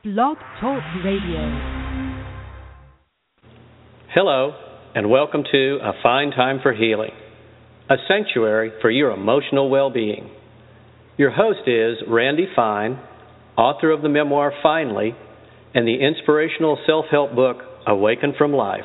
Blog Talk Radio. Hello, and welcome to A Fine Time for Healing, a sanctuary for your emotional well-being. Your host is Randy Fine, author of the memoir Finally and the inspirational self-help book Awaken from Life.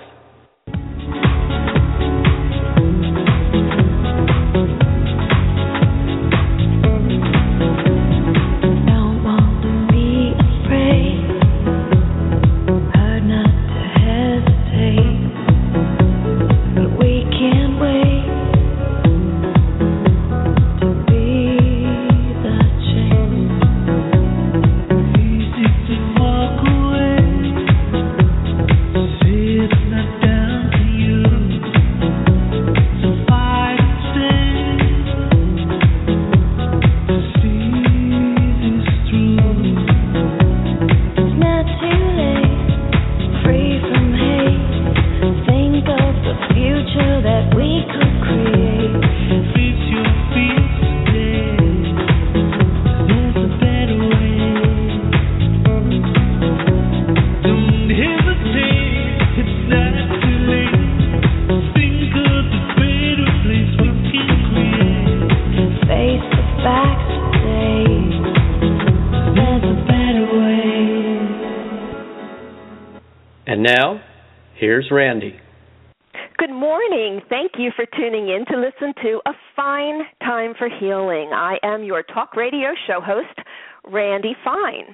And now, here's Randy. Good morning. Thank you for tuning in to listen to A Fine Time for Healing. I am your talk radio show host, Randy Fine.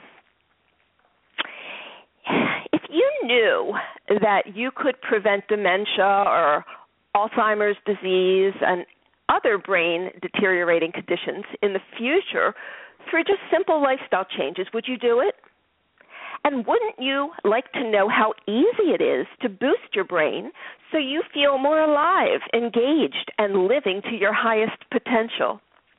If you knew that you could prevent dementia or Alzheimer's disease and other brain deteriorating conditions in the future through just simple lifestyle changes, would you do it? And wouldn't you like to know how easy it is to boost your brain so you feel more alive, engaged, and living to your highest potential?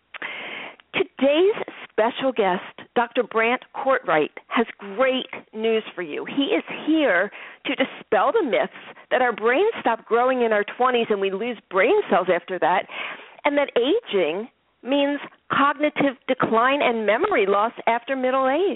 Today's special guest, Dr. Brant Courtright, has great news for you. He is here to dispel the myths that our brains stop growing in our 20s and we lose brain cells after that, and that aging means cognitive decline and memory loss after middle age.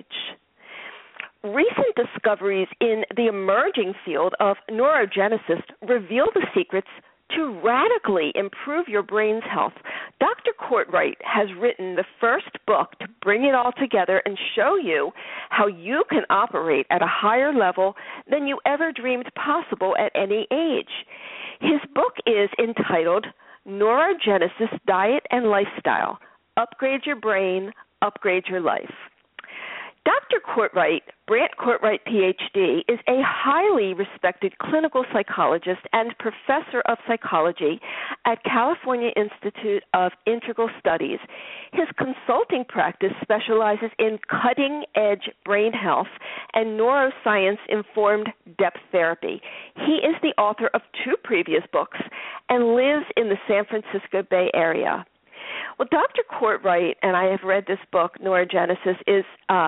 Recent discoveries in the emerging field of neurogenesis reveal the secrets to radically improve your brain's health. Dr. Courtright has written the first book to bring it all together and show you how you can operate at a higher level than you ever dreamed possible at any age. His book is entitled Neurogenesis Diet and Lifestyle: Upgrade Your Brain, Upgrade Your Life. Dr. Courtright, Brant Courtright, Ph.D., is a highly respected clinical psychologist and professor of psychology at California Institute of Integral Studies. His consulting practice specializes in cutting-edge brain health and neuroscience-informed depth therapy. He is the author of 2 previous books and lives in the San Francisco Bay Area. Well, Dr. Courtright, and I have read this book, Neurogenesis, is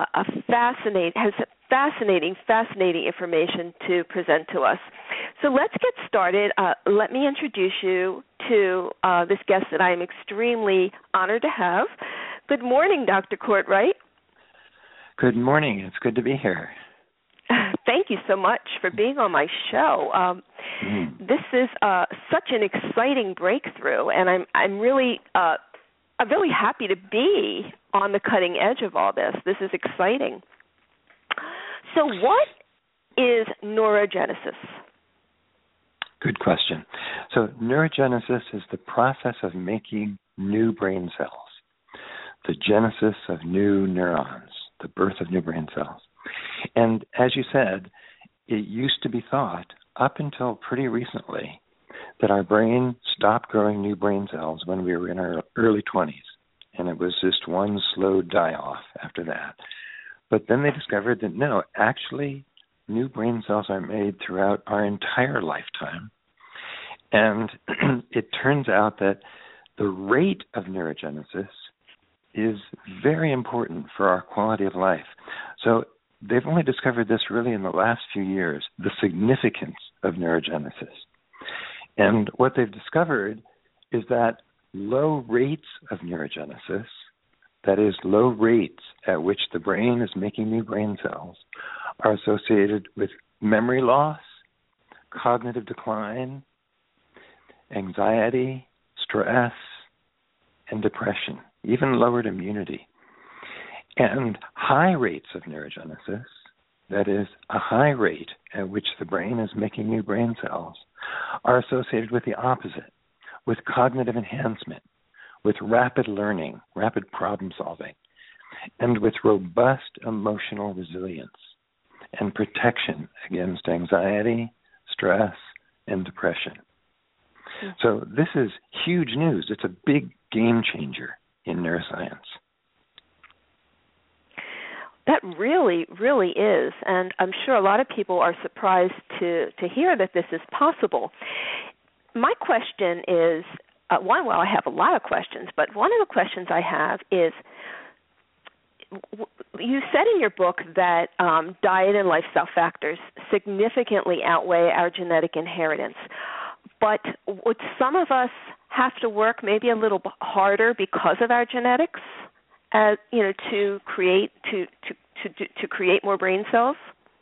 has fascinating information to present to us. So let's get started. Let me introduce you to this guest that I am extremely honored to have. Good morning, Dr. Courtright. Good morning. It's good to be here. Thank you so much for being on my show. This is such an exciting breakthrough, and I'm really happy to be on the cutting edge of all this. This is exciting. So what is neurogenesis? Good question. So neurogenesis is the process of making new brain cells, the genesis of new neurons, the birth of new brain cells. And as you said, it used to be thought up until pretty recently that our brain stopped growing new brain cells when we were in our early 20s, and it was just one slow die-off after that. But then they discovered that no, actually, new brain cells are made throughout our entire lifetime, and it turns out that the rate of neurogenesis is very important for our quality of life. So they've only discovered this really in the last few years, the significance of neurogenesis. And what they've discovered is that low rates of neurogenesis that is, low rates at which the brain is making new brain cells, are associated with memory loss, cognitive decline, anxiety, stress, and depression, even lowered immunity. And high rates of neurogenesis, that is, a high rate at which the brain is making new brain cells, are associated with the opposite, with cognitive enhancement, with rapid learning, rapid problem solving, and with robust emotional resilience and protection against anxiety, stress, and depression. So this is huge news. It's a big game changer in neuroscience. That really, really is, and I'm sure a lot of people are surprised to hear that this is possible. My question is, I have a lot of questions, but one of the questions I have is, you said in your book that diet and lifestyle factors significantly outweigh our genetic inheritance, but would some of us have to work maybe a little harder because of our genetics? To create more brain cells?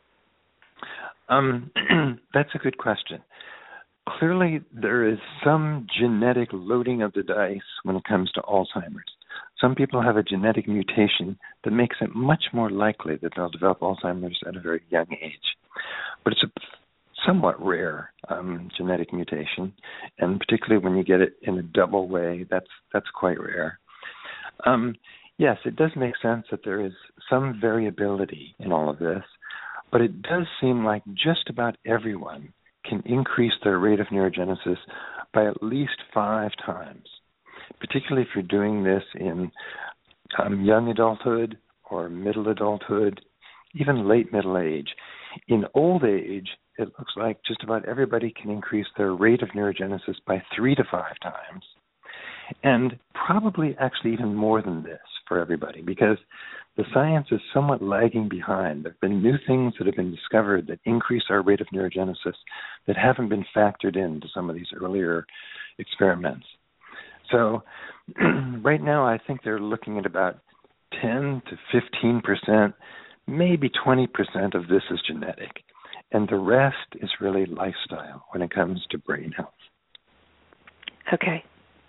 That's a good question. Clearly, there is some genetic loading of the dice when it comes to Alzheimer's. Some people have a genetic mutation that makes it much more likely that they'll develop Alzheimer's at a very young age. But it's a somewhat rare genetic mutation, and particularly when you get it in a double way, that's quite rare. Yes, it does make sense that there is some variability in all of this, but it does seem like just about everyone can increase their rate of neurogenesis by at least 5 times, particularly if you're doing this in young adulthood or middle adulthood, even late middle age. In old age, it looks like just about everybody can increase their rate of neurogenesis by 3 to 5 times, and probably actually even more than this for everybody, because the science is somewhat lagging behind. There have been new things that have been discovered that increase our rate of neurogenesis that haven't been factored into some of these earlier experiments. So right now I think they're looking at about 10 to 15%, maybe 20% of this is genetic, and the rest is really lifestyle when it comes to brain health. Okay.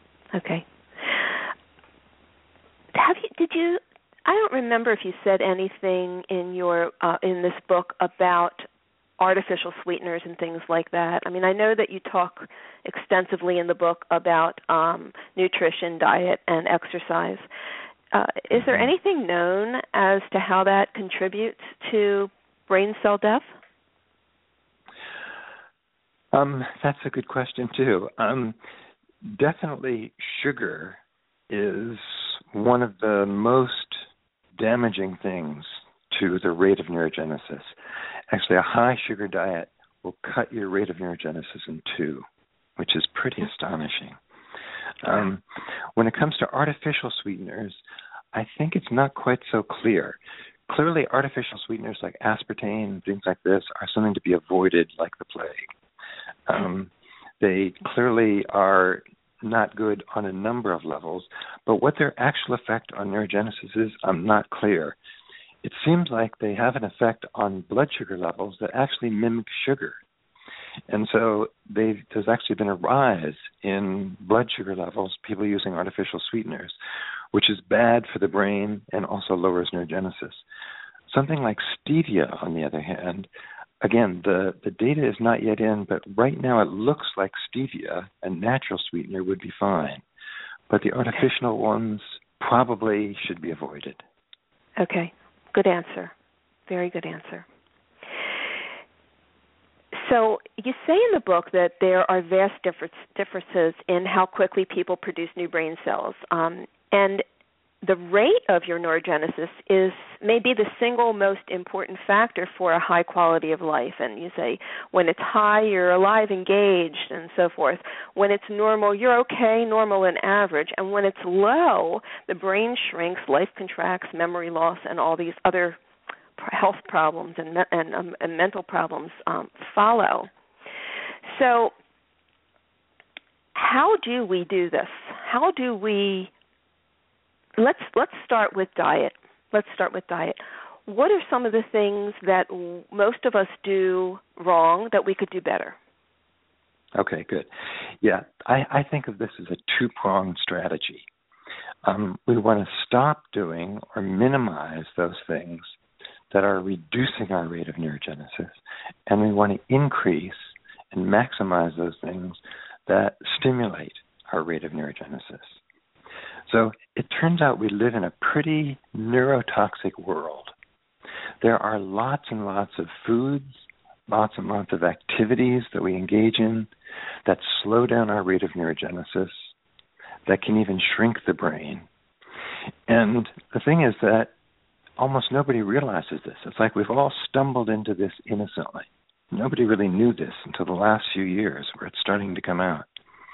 I don't remember if you said anything in your in this book about artificial sweeteners and things like that. I mean, I know that you talk extensively in the book about nutrition, diet, and exercise. Is there anything known as to how that contributes to brain cell death? That's a good question, too. Definitely sugar is one of the most damaging things to the rate of neurogenesis. Actually, a high sugar diet will cut your rate of neurogenesis in 2, which is pretty astonishing. When it comes to artificial sweeteners, I think it's not quite so clear. Clearly, artificial sweeteners like aspartame and things like this are something to be avoided like the plague. They clearly are not good on a number of levels, but what their actual effect on neurogenesis is, I'm not clear. It seems like they have an effect on blood sugar levels that actually mimic sugar. And so there's actually been a rise in blood sugar levels, people using artificial sweeteners, which is bad for the brain and also lowers neurogenesis. Something like stevia, on the other hand, again, the data is not yet in, but right now it looks like stevia, a natural sweetener, would be fine. But the artificial ones probably should be avoided. Okay. Good answer. Very good answer. So you say in the book that there are vast differences in how quickly people produce new brain cells. And the rate of your neurogenesis may be the single most important factor for a high quality of life. And you say when it's high, you're alive, engaged, and so forth. When it's normal, you're okay, normal and average. And when it's low, the brain shrinks, life contracts, memory loss, and all these other health problems and mental problems follow. So how do we do this? How do we let's start with diet. What are some of the things that most of us do wrong that we could do better? Okay, good. Yeah, I think of this as a two-pronged strategy. We want to stop doing or minimize those things that are reducing our rate of neurogenesis, and we want to increase and maximize those things that stimulate our rate of neurogenesis. So it turns out we live in a pretty neurotoxic world. There are lots and lots of foods, lots and lots of activities that we engage in that slow down our rate of neurogenesis, that can even shrink the brain. And the thing is that almost nobody realizes this. It's like we've all stumbled into this innocently. Nobody really knew this until the last few years where it's starting to come out.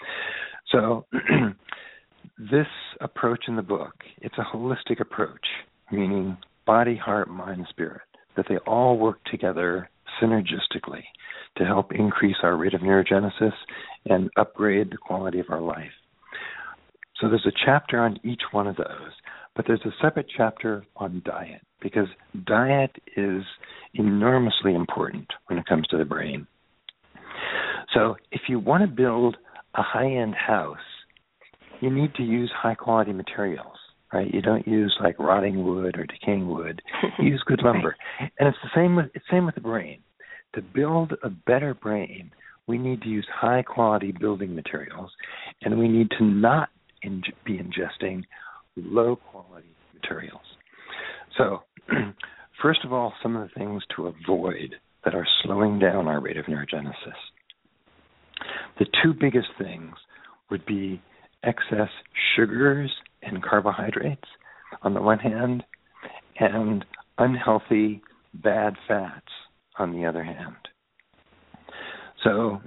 So this approach in the book, it's a holistic approach, meaning body, heart, mind, spirit, that they all work together synergistically to help increase our rate of neurogenesis and upgrade the quality of our life. So there's a chapter on each one of those, but there's a separate chapter on diet, because diet is enormously important when it comes to the brain. So if you want to build a high-end house, you need to use high-quality materials, right? You don't use like rotting wood or decaying wood. You use good lumber. And it's the same with the brain. To build a better brain, we need to use high-quality building materials, and we need to not be ingesting low-quality materials. So, first of all, some of the things to avoid that are slowing down our rate of neurogenesis. The two biggest things would be excess sugars and carbohydrates on the one hand, and unhealthy bad fats on the other hand. So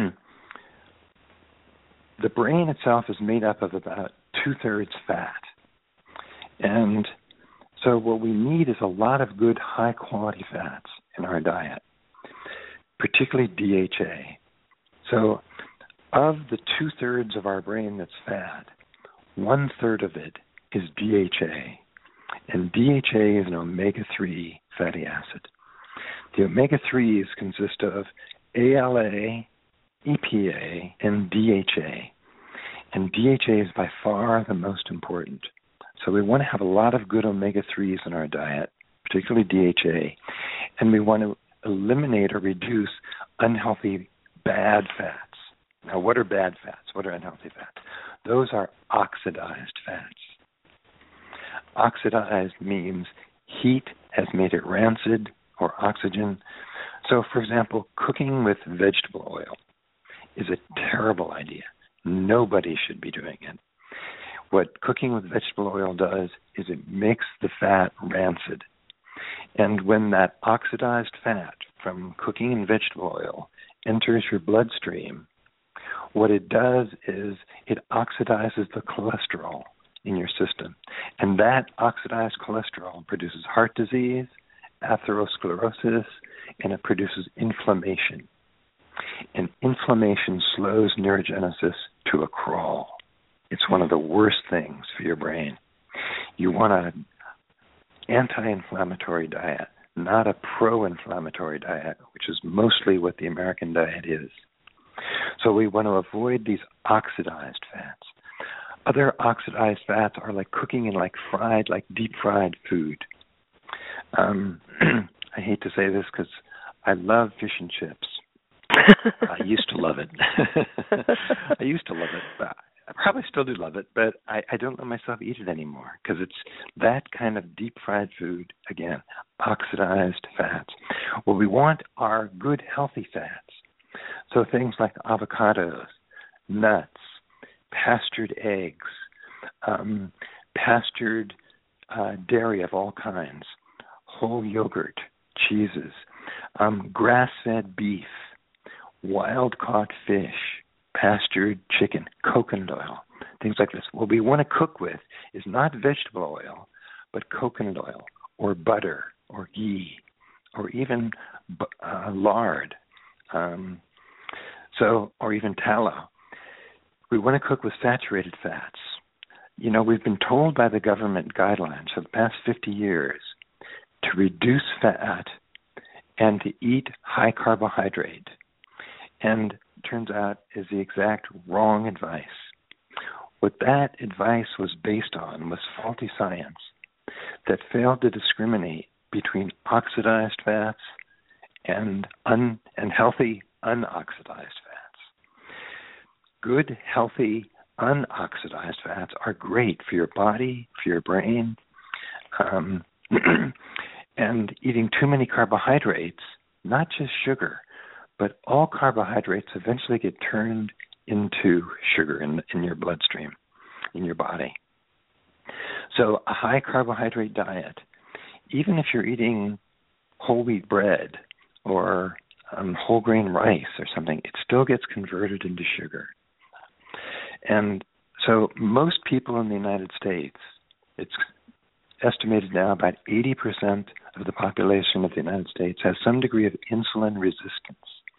the brain itself is made up of about 2/3 fat. And so what we need is a lot of good high-quality fats in our diet, particularly DHA. So of the 2/3 of our brain that's fat, 1/3 of it is DHA. And DHA is an omega-3 fatty acid. The omega-3s consist of ALA, EPA, and DHA. And DHA is by far the most important. So we want to have a lot of good omega-3s in our diet, particularly DHA. And we want to eliminate or reduce unhealthy bad fats. Now, what are bad fats? What are unhealthy fats? Those are oxidized fats. Oxidized means heat has made it rancid or oxygen. So, for example, cooking with vegetable oil is a terrible idea. Nobody should be doing it. What cooking with vegetable oil does is it makes the fat rancid. And when that oxidized fat from cooking in vegetable oil enters your bloodstream, what it does is it oxidizes the cholesterol in your system. And that oxidized cholesterol produces heart disease, atherosclerosis, and it produces inflammation. And inflammation slows neurogenesis to a crawl. It's one of the worst things for your brain. You want an anti-inflammatory diet, not a pro-inflammatory diet, which is mostly what the American diet is. So we want to avoid these oxidized fats. Other oxidized fats are like cooking in like deep fried food. I hate to say this because I love fish and chips. I used to love it. But I probably still do love it, but I don't let myself eat it anymore because it's that kind of deep fried food, again, oxidized fats. What we want are good, healthy fats. So things like avocados, nuts, pastured eggs, pastured dairy of all kinds, whole yogurt, cheeses, grass-fed beef, wild-caught fish, pastured chicken, coconut oil, things like this. What we want to cook with is not vegetable oil, but coconut oil or butter or ghee or even lard, or even tallow. We want to cook with saturated fats. we've been told by the government guidelines for the past 50 years to reduce fat and to eat high carbohydrate. And it turns out is the exact wrong advice. What that advice was based on was faulty science that failed to discriminate between oxidized fats and healthy unoxidized fats. Good, healthy, unoxidized fats are great for your body, for your brain, and eating too many carbohydrates, not just sugar, but all carbohydrates eventually get turned into sugar in your bloodstream, in your body. So a high carbohydrate diet, even if you're eating whole wheat bread or whole grain rice or something, it still gets converted into sugar. And so most people in the United States, it's estimated now about 80% of the population of the United States has some degree of insulin resistance.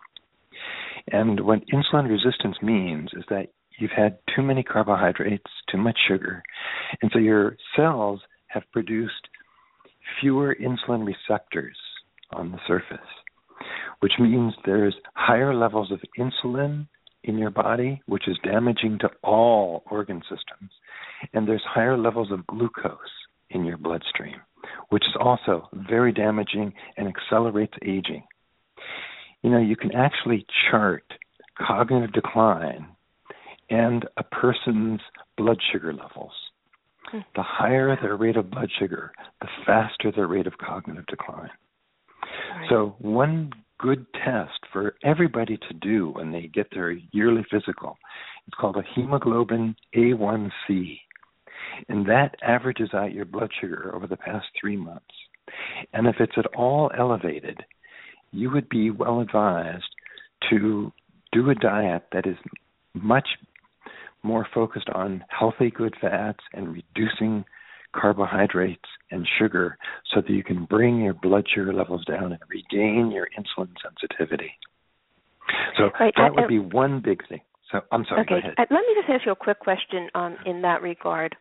And what insulin resistance means is that you've had too many carbohydrates, too much sugar, and so your cells have produced fewer insulin receptors on the surface, which means there's higher levels of insulin in your body, which is damaging to all organ systems, and there's higher levels of glucose in your bloodstream, which is also very damaging and accelerates aging. You can actually chart cognitive decline and a person's blood sugar levels. The higher their rate of blood sugar, the faster their rate of cognitive decline. Right. So one good test for everybody to do when they get their yearly physical, it's called a hemoglobin A1C. And that averages out your blood sugar over the past 3 months. And if it's at all elevated, you would be well advised to do a diet that is much more focused on healthy, good fats and reducing carbohydrates and sugar so that you can bring your blood sugar levels down and regain your insulin sensitivity. So that would be one big thing. So I'm sorry, go ahead. Let me just ask you a quick question in that regard.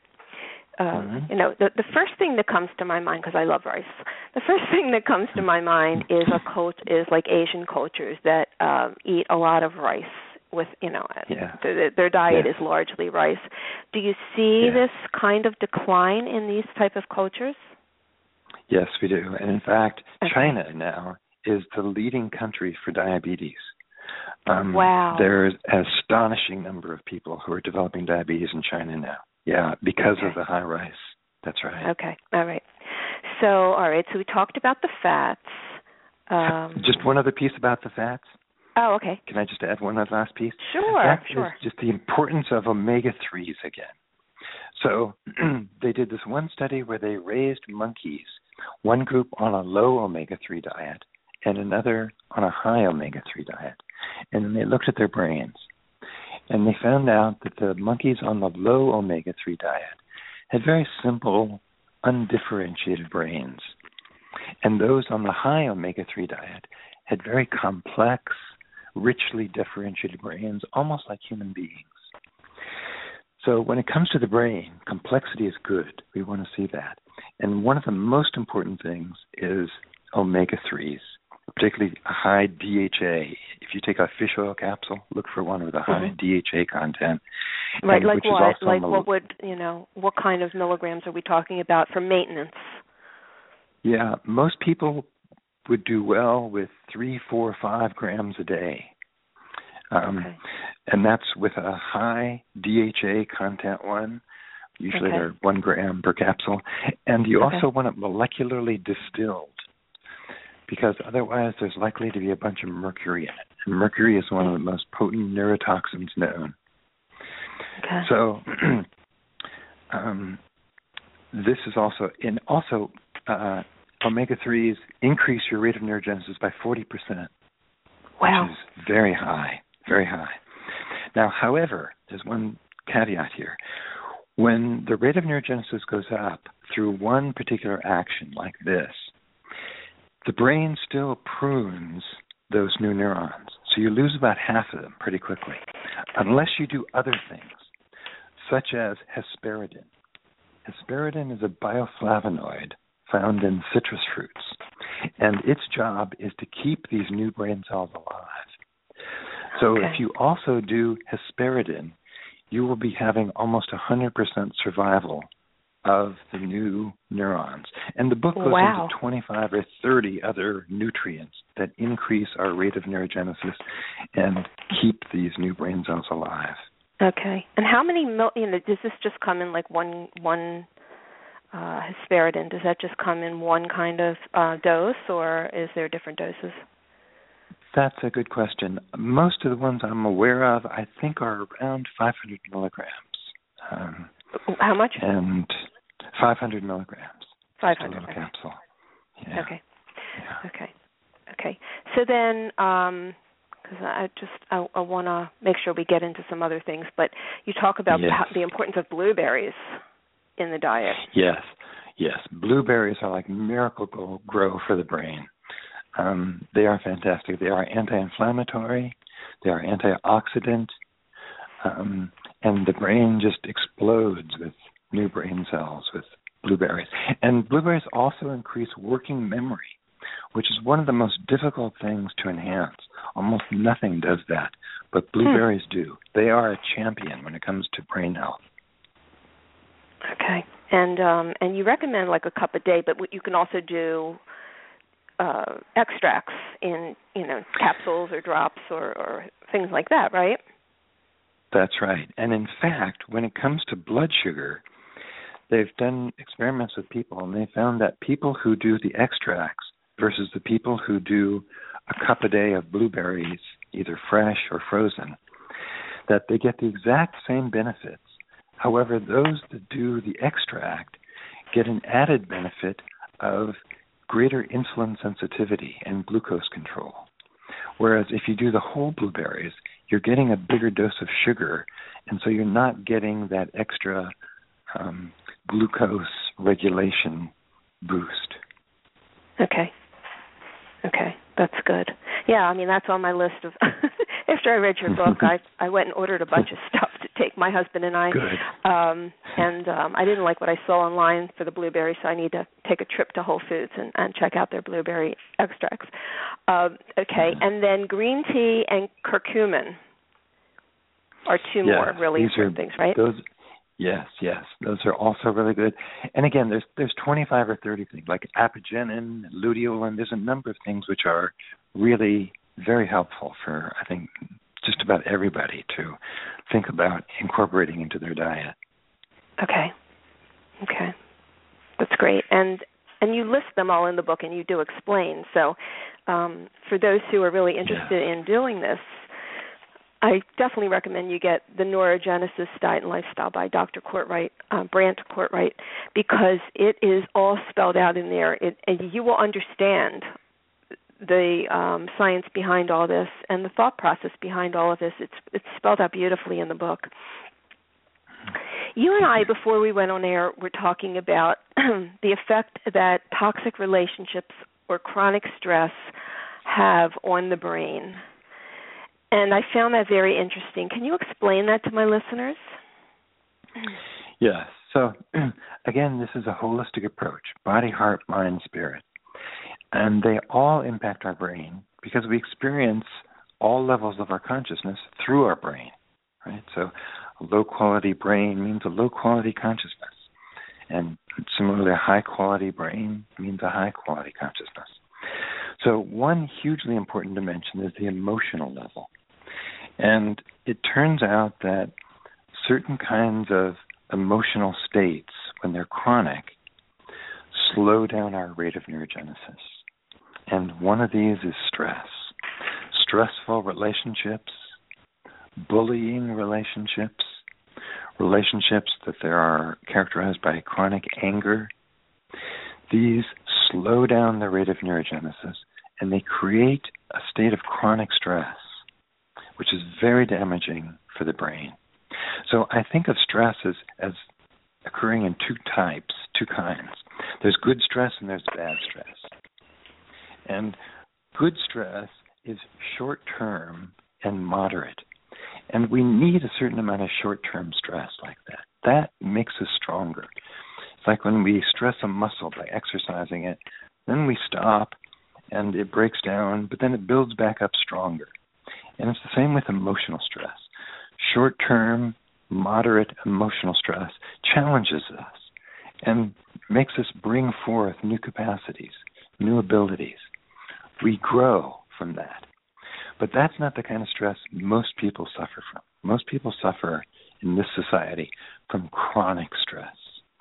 The first thing that comes to my mind, because I love rice, the first thing that comes to my mind is like Asian cultures that eat a lot of rice with, their diet is largely rice. Do you see this kind of decline in these type of cultures? Yes, we do. And in fact, China now is the leading country for diabetes. Wow. There's an astonishing number of people who are developing diabetes in China now. Yeah, because of the high rice. That's right. Okay, all right. So we talked about the fats. Just one other piece about the fats. Oh, okay. Can I just add one last piece? Sure, that is just the importance of omega-3s again. So they did this one study where they raised monkeys, one group on a low omega-3 diet and another on a high omega-3 diet. And then they looked at their brains. And they found out that the monkeys on the low omega-3 diet had very simple, undifferentiated brains. And those on the high omega-3 diet had very complex, richly differentiated brains, almost like human beings. So when it comes to the brain, complexity is good. We want to see that. And one of the most important things is omega-3s, particularly a high DHA. If you take a fish oil capsule, look for one with a high DHA content. Right, like what? Like what would, what kind of milligrams are we talking about for maintenance? Yeah, most people would do well with 3, 4, 5 grams a day. And that's with a high DHA content one. Usually they're 1 gram per capsule. And you also want it molecularly distilled, because otherwise there's likely to be a bunch of mercury in it. And mercury is one of the most potent neurotoxins known. Okay. So this is also, omega-3s increase your rate of neurogenesis by 40%. Wow. Which is very high, very high. Now, however, there's one caveat here. When the rate of neurogenesis goes up through one particular action like this, the brain still prunes those new neurons. So you lose about half of them pretty quickly, unless you do other things. such as hesperidin. Hesperidin is a bioflavonoid found in citrus fruits, and its job is to keep these new brain cells alive. So if you also do hesperidin, you will be having almost 100% survival of the new neurons. And the book goes into 25 or 30 other nutrients that increase our rate of neurogenesis and keep these new brain cells alive. Okay. And how many, does this just come in like one hesperidin? Does that just come in one kind of dose, or is there different doses? That's a good question. Most of the ones I'm aware of, I think, are around 500 milligrams. How much? And 500 milligrams. 500. Just a little capsule. Yeah. Okay. Yeah. Okay. So then, because I want to make sure we get into some other things, but you talk about the importance of blueberries in the diet. Yes. Blueberries are like miracle grow for the brain. They are fantastic. They are anti-inflammatory. They are antioxidant. And the brain just explodes with new brain cells with blueberries. And blueberries also increase working memory, which is one of the most difficult things to enhance. Almost nothing does that, but blueberries do. They are a champion when it comes to brain health. Okay. And you recommend like a cup a day, but you can also do extracts in, capsules or drops or things like that, right? That's right. And in fact, when it comes to blood sugar, they've done experiments with people, and they found that people who do the extracts versus the people who do a cup a day of blueberries, either fresh or frozen, that they get the exact same benefits. However, those that do the extract get an added benefit of greater insulin sensitivity and glucose control. Whereas if you do the whole blueberries, you're getting a bigger dose of sugar, and so you're not getting that extra glucose regulation boost. Okay, that's good. Yeah, that's on my list of. After I read your book, I went and ordered a bunch of stuff to take, my husband and I. Good. And I didn't like what I saw online for the blueberries, so I need to take a trip to Whole Foods and check out their blueberry extracts. And then green tea and curcumin are two more really important things, right? Yes. Those are also really good. And again, there's 25 or 30 things, like apigenin, luteolin. There's a number of things which are really very helpful for, I think, just about everybody to think about incorporating into their diet. Okay. That's great. And you list them all in the book, and you do explain. So for those who are really interested in doing this, I definitely recommend you get the Neurogenesis Diet and Lifestyle by Dr. Brant Courtright, because it is all spelled out in there, and you will understand the science behind all this and the thought process behind all of this. It's spelled out beautifully in the book. You and I, before we went on air, were talking about the effect that toxic relationships or chronic stress have on the brain. And I found that very interesting. Can you explain that to my listeners? Yes. So, again, this is a holistic approach, body, heart, mind, spirit. And they all impact our brain because we experience all levels of our consciousness through our brain, right? So a low-quality brain means a low-quality consciousness. And similarly, a high-quality brain means a high-quality consciousness. So one hugely important dimension is the emotional level. And it turns out that certain kinds of emotional states, when they're chronic, slow down our rate of neurogenesis. And one of these is stress. Stressful relationships, bullying relationships, relationships that are characterized by chronic anger. These slow down the rate of neurogenesis, and they create a state of chronic stress, which is very damaging for the brain. So I think of stress as occurring in two kinds. There's good stress and there's bad stress. And good stress is short-term and moderate. And we need a certain amount of short-term stress like that. That makes us stronger. It's like when we stress a muscle by exercising it, then we stop and it breaks down, but then it builds back up stronger. And it's the same with emotional stress. Short-term, moderate emotional stress challenges us and makes us bring forth new capacities, new abilities. We grow from that. But that's not the kind of stress most people suffer from. Most people suffer in this society from chronic stress,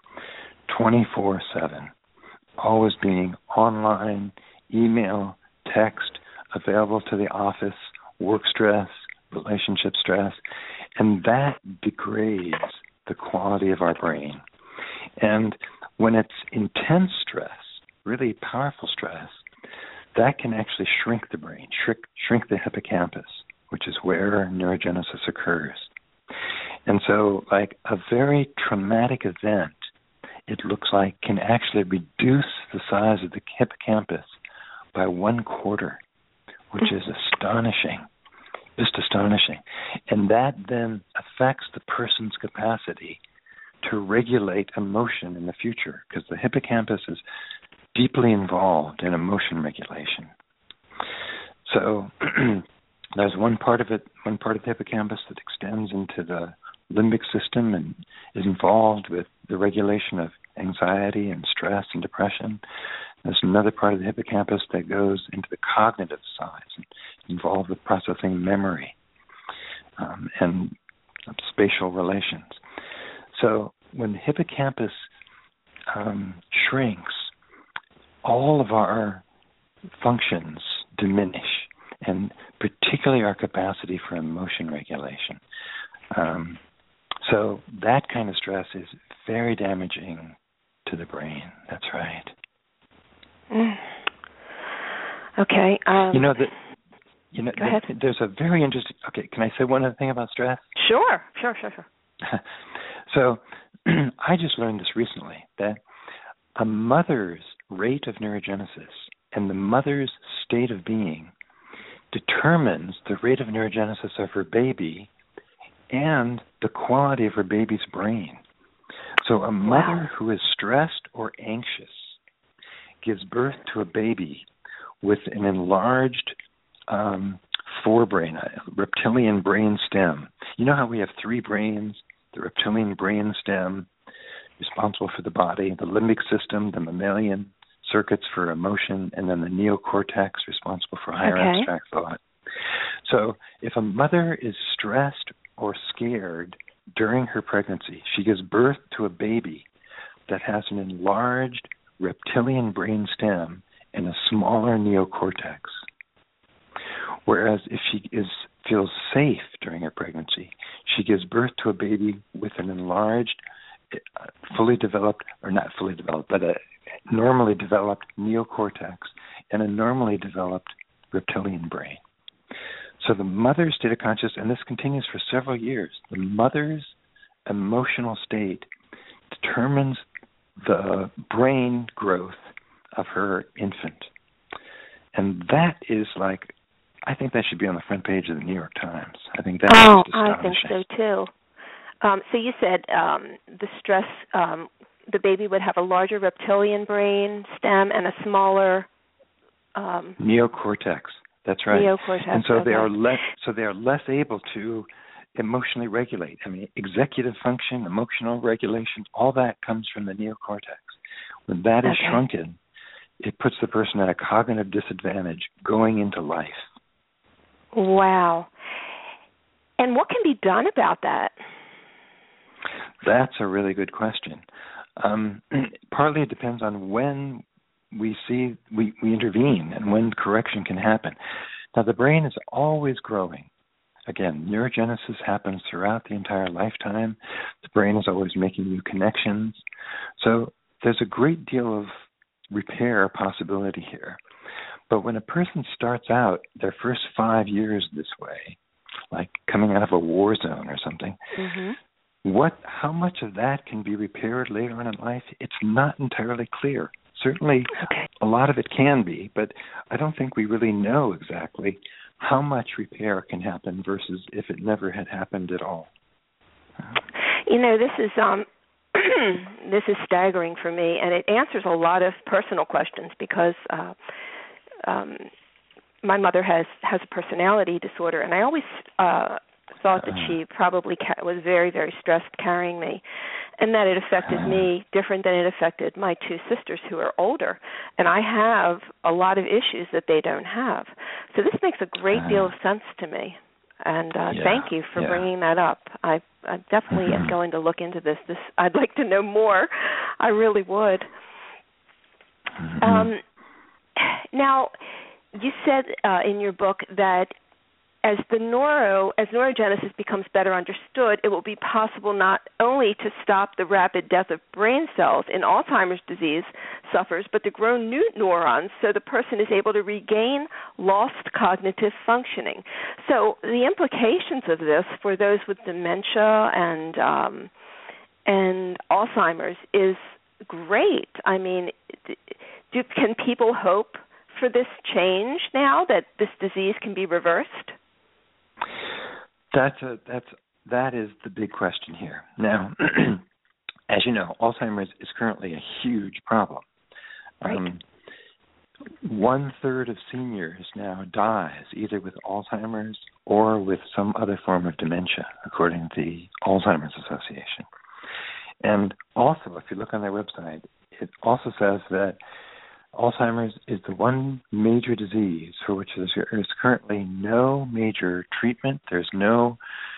24/7, always being online, email, text, available to the office, work stress, relationship stress, and that degrades the quality of our brain. And when it's intense stress, really powerful stress, that can actually shrink the brain, shrink the hippocampus, which is where neurogenesis occurs. And so, like a very traumatic event, it looks like can actually reduce the size of the hippocampus by 1/4, which is astonishing, just astonishing. And that then affects the person's capacity to regulate emotion in the future, because the hippocampus is deeply involved in emotion regulation. So there's one part of the hippocampus that extends into the limbic system and is involved with the regulation of anxiety and stress and depression. There's another part of the hippocampus that goes into the cognitive side, involved with processing memory and spatial relations. So when the hippocampus shrinks, all of our functions diminish, and particularly our capacity for emotion regulation. So that kind of stress is very damaging to the brain. That's right. Okay. Go ahead. There's a very interesting. Okay, can I say one other thing about stress? Sure. So I just learned this recently, that a mother's rate of neurogenesis and the mother's state of being determines the rate of neurogenesis of her baby and the quality of her baby's brain. So a mother who is stressed or anxious gives birth to a baby with an enlarged forebrain, a reptilian brain stem. You know how we have 3 brains? The reptilian brain stem, responsible for the body, the limbic system, the mammalian circuits for emotion, and then the neocortex, responsible for higher abstract thought. So if a mother is stressed or scared during her pregnancy, she gives birth to a baby that has an enlarged reptilian brain stem and a smaller neocortex. Whereas if she feels safe during her pregnancy, she gives birth to a baby with an enlarged, fully developed, or not fully developed, but a normally developed neocortex and a normally developed reptilian brain. So the mother's state of consciousness, and this continues for several years, the mother's emotional state determines the brain growth of her infant. And that is like, I think that should be on the front page of the New York Times. I think that's just astonishing. I think so too. So you said the stress, the baby would have a larger reptilian brain stem and a smaller neocortex. That's right. Neocortex. And so they are less able to emotionally regulate. I mean, executive function, emotional regulation, all that comes from the neocortex. When that is shrunken, it puts the person at a cognitive disadvantage going into life. Wow. And what can be done about that? That's a really good question. Partly it depends on when we intervene and when correction can happen. Now, the brain is always growing. Again, neurogenesis happens throughout the entire lifetime. The brain is always making new connections. So there's a great deal of repair possibility here. But when a person starts out their first 5 years this way, like coming out of a war zone or something, how much of that can be repaired later on in life? It's not entirely clear. Certainly, a lot of it can be, but I don't think we really know exactly how much repair can happen versus if it never had happened at all? This is this is staggering for me, and it answers a lot of personal questions because my mother has a personality disorder, and I always thought that she probably was very, very stressed carrying me, and that it affected me different than it affected my two sisters who are older. And I have a lot of issues that they don't have. So this makes a great deal of sense to me. And thank you for bringing that up. I definitely am going to look into this. I'd like to know more. I really would. Now, you said in your book that as neurogenesis becomes better understood, it will be possible not only to stop the rapid death of brain cells in Alzheimer's disease sufferers, but to grow new neurons so the person is able to regain lost cognitive functioning. So the implications of this for those with dementia and Alzheimer's is great. I mean, can people hope for this change now that this disease can be reversed? That is the big question here. Now, as you know, Alzheimer's is currently a huge problem. Right. 1/3 of seniors now dies either with Alzheimer's or with some other form of dementia, according to the Alzheimer's Association. And also, if you look on their website, it also says that Alzheimer's is the one major disease for which there is currently no major treatment. There's no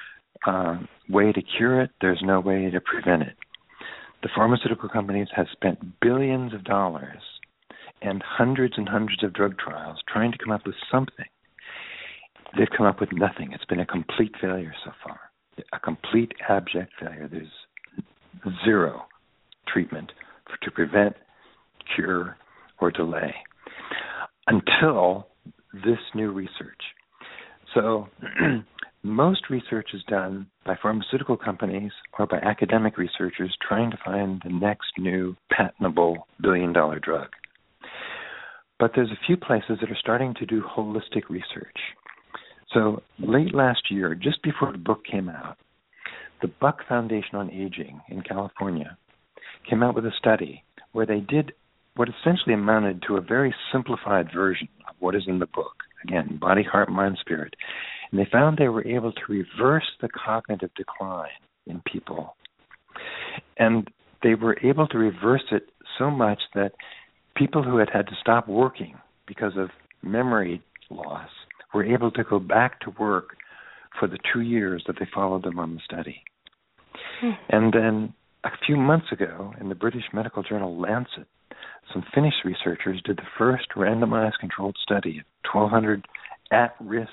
way to cure it. There's no way to prevent it. The pharmaceutical companies have spent billions of dollars and hundreds of drug trials trying to come up with something. They've come up with nothing. It's been a complete failure so far, a complete abject failure. There's zero treatment to prevent, cure, or delay until this new research. So most research is done by pharmaceutical companies or by academic researchers trying to find the next new patentable billion-dollar drug. But there's a few places that are starting to do holistic research. So late last year, just before the book came out, the Buck Foundation on Aging in California came out with a study where they did what essentially amounted to a very simplified version of what is in the book. Again, body, heart, mind, spirit. And they found they were able to reverse the cognitive decline in people. And they were able to reverse it so much that people who had to stop working because of memory loss were able to go back to work for the 2 years that they followed them on the study. And then a few months ago, in the British medical journal Lancet, some Finnish researchers did the first randomized controlled study of 1,200 at-risk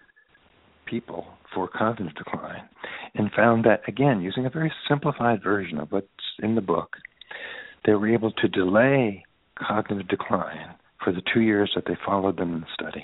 people for cognitive decline and found that, again, using a very simplified version of what's in the book, they were able to delay cognitive decline for the 2 years that they followed them in the study.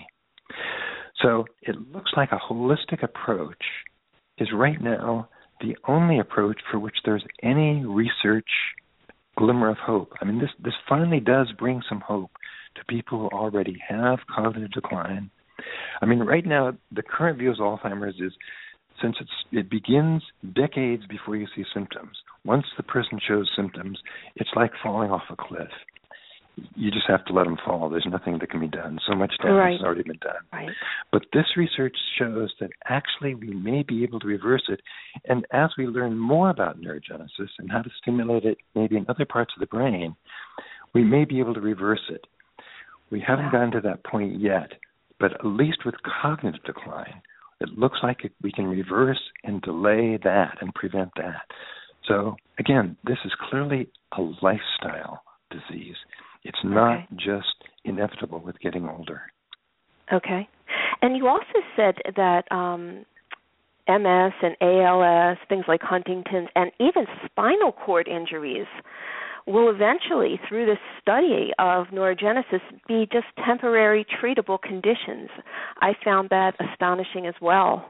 So it looks like a holistic approach is right now the only approach for which there's any research glimmer of hope. I mean, this finally does bring some hope to people who already have cognitive decline. I mean, right now, the current view of Alzheimer's is since it begins decades before you see symptoms. Once the person shows symptoms, it's like falling off a cliff. You just have to let them fall. There's nothing that can be done. So much damage has already been done. Right. But this research shows that actually we may be able to reverse it. And as we learn more about neurogenesis and how to stimulate it maybe in other parts of the brain, we may be able to reverse it. We haven't gotten to that point yet, but at least with cognitive decline, it looks like we can reverse and delay that and prevent that. So, again, this is clearly a lifestyle disease. It's not just inevitable with getting older. Okay. And you also said that MS and ALS, things like Huntington's, and even spinal cord injuries will eventually, through this study of neurogenesis, be just temporary treatable conditions. I found that astonishing as well.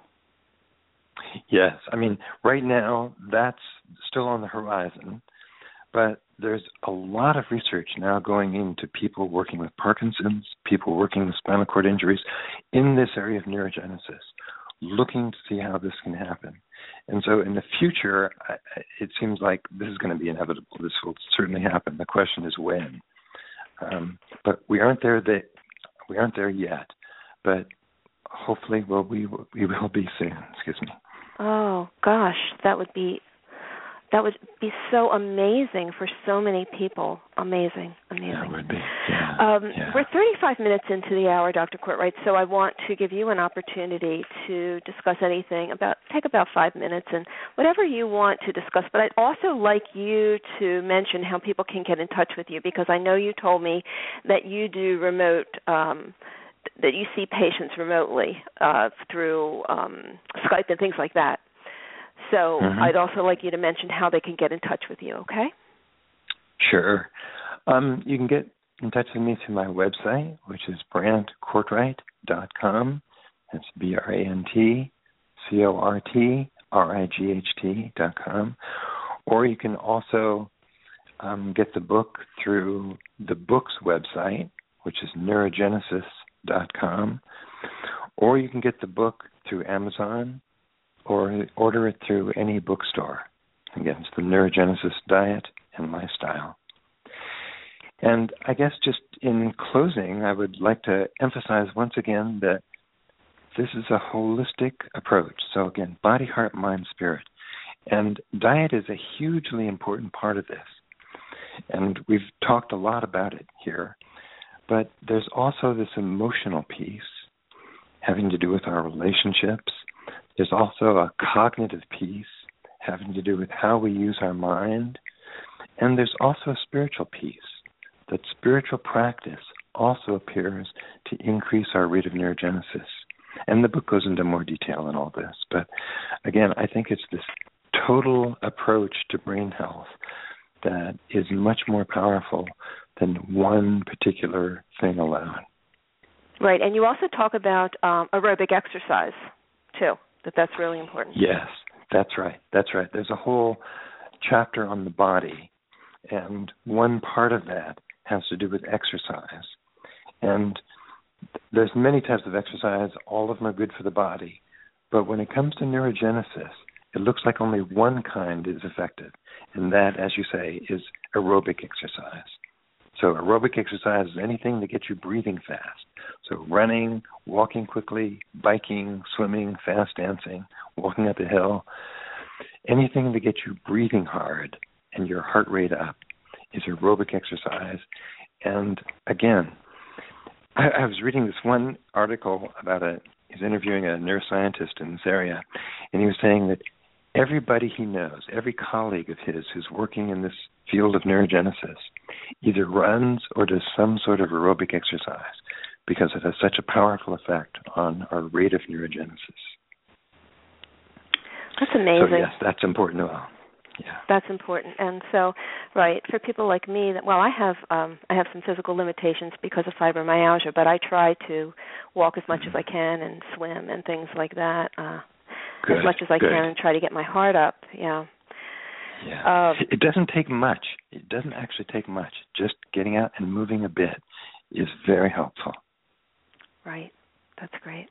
Yes. I mean, right now, that's still on the horizon, but there's a lot of research now going into people working with Parkinson's, people working with spinal cord injuries, in this area of neurogenesis, looking to see how this can happen. And so in the future, it seems like this is going to be inevitable. This will certainly happen. The question is when. But we aren't there yet. But hopefully, we will be soon. Excuse me. Oh gosh, that would be so amazing for so many people. Amazing. Yeah, it would be. Yeah. We're 35 minutes into the hour, Dr. Courtright, so I want to give you an opportunity to discuss anything. Take about 5 minutes and whatever you want to discuss. But I'd also like you to mention how people can get in touch with you, because I know you told me that you do remote that you see patients remotely through Skype and things like that. So I'd also like you to mention how they can get in touch with you, okay? Sure. You can get in touch with me through my website, which is brantcourtright.com. That's BrantCourtright.com. Or you can also get the book through the book's website, which is neurogenesis.com. Or you can get the book through Amazon, or order it through any bookstore. Again, it's the Neurogenesis Diet and Lifestyle. And I guess just in closing, I would like to emphasize once again that this is a holistic approach. So again, body, heart, mind, spirit. And diet is a hugely important part of this. And we've talked a lot about it here. But there's also this emotional piece having to do with our relationships. There's also a cognitive piece having to do with how we use our mind. And there's also a spiritual piece, that spiritual practice also appears to increase our rate of neurogenesis. And the book goes into more detail on all this. But again, I think it's this total approach to brain health that is much more powerful than one particular thing alone. Right. And you also talk about aerobic exercise, too. That's really important. Yes, that's right. There's a whole chapter on the body, and one part of that has to do with exercise. And there's many types of exercise. All of them are good for the body. But when it comes to neurogenesis, it looks like only one kind is effective, and that, as you say, is aerobic exercise. So aerobic exercise is anything that gets you breathing fast. So running, walking quickly, biking, swimming, fast dancing, walking up a hill, anything that gets you breathing hard and your heart rate up is aerobic exercise. And again, I was reading this one article about he's interviewing a neuroscientist in this area, and he was saying that everybody he knows, every colleague of his who's working in this field of neurogenesis, either runs or does some sort of aerobic exercise because it has such a powerful effect on our rate of neurogenesis. That's amazing. So yes, that's important as well. Yeah. That's important. And so, right, for people like me, I have some physical limitations because of fibromyalgia, but I try to walk as much as I can and swim and things like that. As much as I can, and try to get my heart up. Yeah. It doesn't take much. It doesn't actually take much. Just getting out and moving a bit is very helpful. Right. That's great.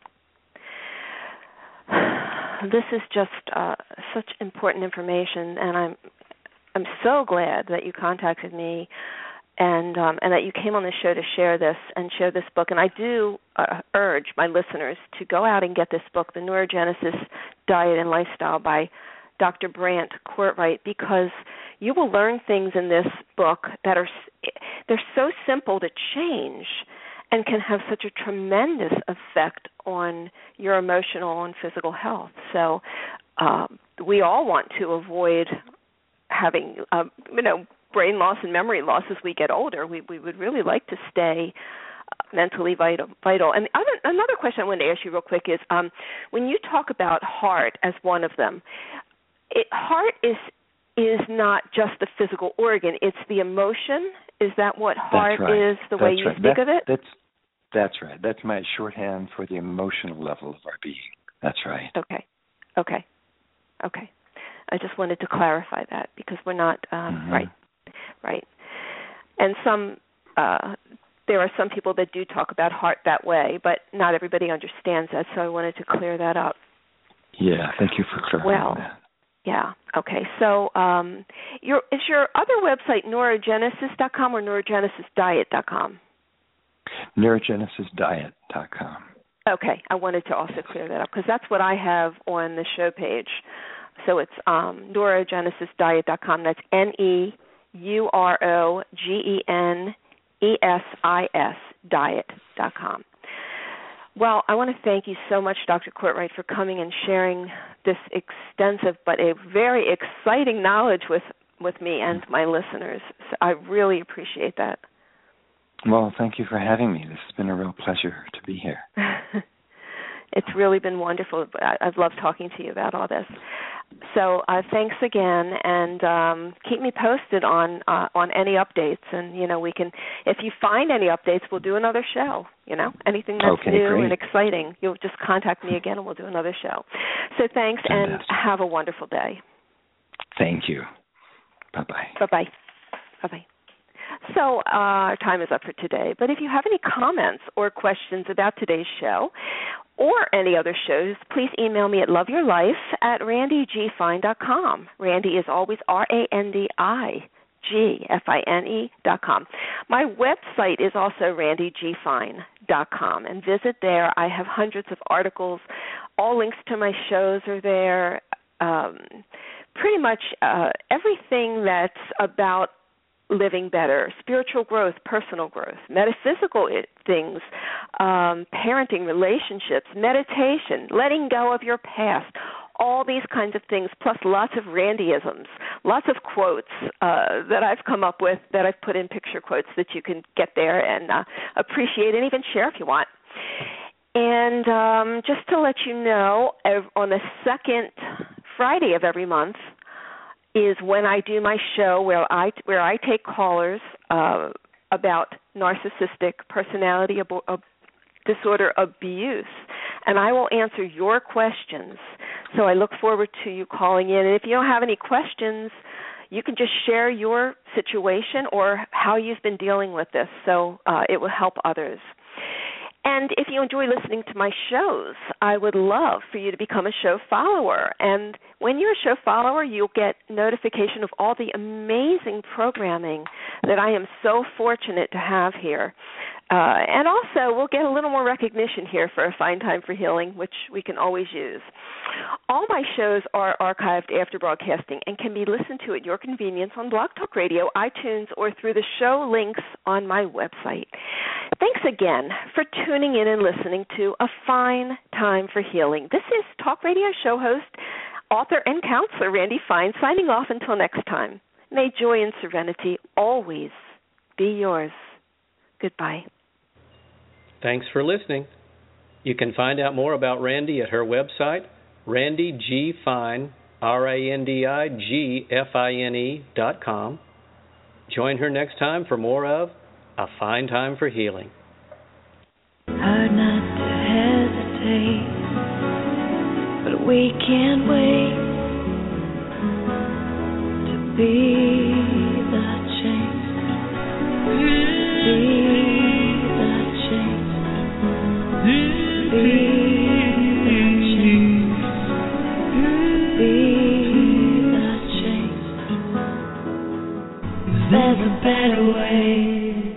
This is just such important information, and I'm so glad that you contacted me and that you came on the show to share this book. And I do urge my listeners to go out and get this book, The Neurogenesis Diet and Lifestyle by Dr. Brant Courtright, because you will learn things in this book that they're so simple to change and can have such a tremendous effect on your emotional and physical health. So we all want to avoid having, brain loss and memory loss as we get older. We would really like to stay mentally vital. And another question I wanted to ask you real quick is, when you talk about heart as one of them, heart is not just the physical organ; it's the emotion. Is that what heart is? The way you speak of it? That's right. That's my shorthand for the emotional level of our being. That's right. Okay. I just wanted to clarify that because we're not right. And some there are some people that do talk about heart that way, but not everybody understands that, so I wanted to clear that up. Yeah, thank you for clarifying that. Yeah, okay. So is your other website neurogenesis.com or neurogenesisdiet.com? Neurogenesisdiet.com. Okay, I wanted to also clear that up because that's what I have on the show page. So it's neurogenesisdiet.com. That's NEUROGENESIS diet.com. Well, I want to thank you so much, Dr. Courtright, for coming and sharing this extensive but a very exciting knowledge with me and my listeners. So I really appreciate that. Well, thank you for having me. This has been a real pleasure to be here. It's really been wonderful. I've loved talking to you about all this. So thanks again, and keep me posted on any updates. And we can, if you find any updates, we'll do another show. Anything that's new great. and exciting, you'll just contact me again, and we'll do another show. So thanks, Fantastic. And have a wonderful day. Thank you. Bye-bye. Bye-bye. Bye-bye. So our time is up for today, but if you have any comments or questions about today's show or any other shows, please email me at loveyourlife@randygfine.com. Randy is always RANDIGFINE.com. My website is also randygfine.com, and visit there. I have hundreds of articles. All links to my shows are there. Pretty much everything that's about living better, spiritual growth, personal growth, metaphysical things, parenting, relationships, meditation, letting go of your past, all these kinds of things, plus lots of Randyisms, lots of quotes that I've come up with that I've put in picture quotes that you can get there and appreciate and even share if you want. And just to let you know, on the second Friday of every month, is when I do my show where I take callers about narcissistic personality disorder abuse, and I will answer your questions. So I look forward to you calling in. And if you don't have any questions, you can just share your situation or how you've been dealing with this, so it will help others. And if you enjoy listening to my shows, I would love for you to become a show follower. And when you're a show follower, you'll get notification of all the amazing programming that I am so fortunate to have here. And also, we'll get a little more recognition here for A Fine Time for Healing, which we can always use. All my shows are archived after broadcasting and can be listened to at your convenience on Blog Talk Radio, iTunes, or through the show links on my website. Thanks again for tuning in and listening to A Fine Time for Healing. This is Talk Radio show host, author, and counselor Randy Fine, signing off until next time. May joy and serenity always be yours. Goodbye. Thanks for listening. You can find out more about Randy at her website, randygfine, RANDIGFINE.com. Join her next time for more of A Fine Time for Healing. Hard not to hesitate, but we can't wait to be the change. Be the change. Be the change. Be the change. There's a better way.